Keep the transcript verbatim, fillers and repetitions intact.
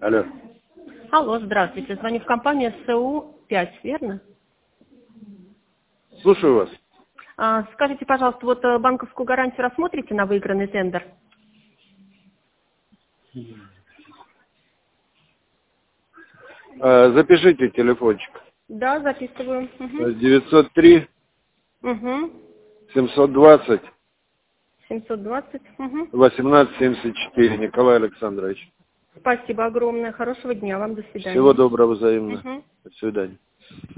Алло. Алло, здравствуйте. Звоню в компанию СУ пять, верно? Слушаю вас. А, скажите, пожалуйста, вот э, банковскую гарантию рассмотрите на выигранный тендер? А, запишите телефончик. Да, записываю. Угу. девятьсот три Угу. семьсот двадцать семьсот двадцать. Угу. восемнадцать семьдесят четыре. Николай Александрович. Спасибо огромное. Хорошего дня вам. До свидания. Всего доброго, взаимно. Угу. До свидания.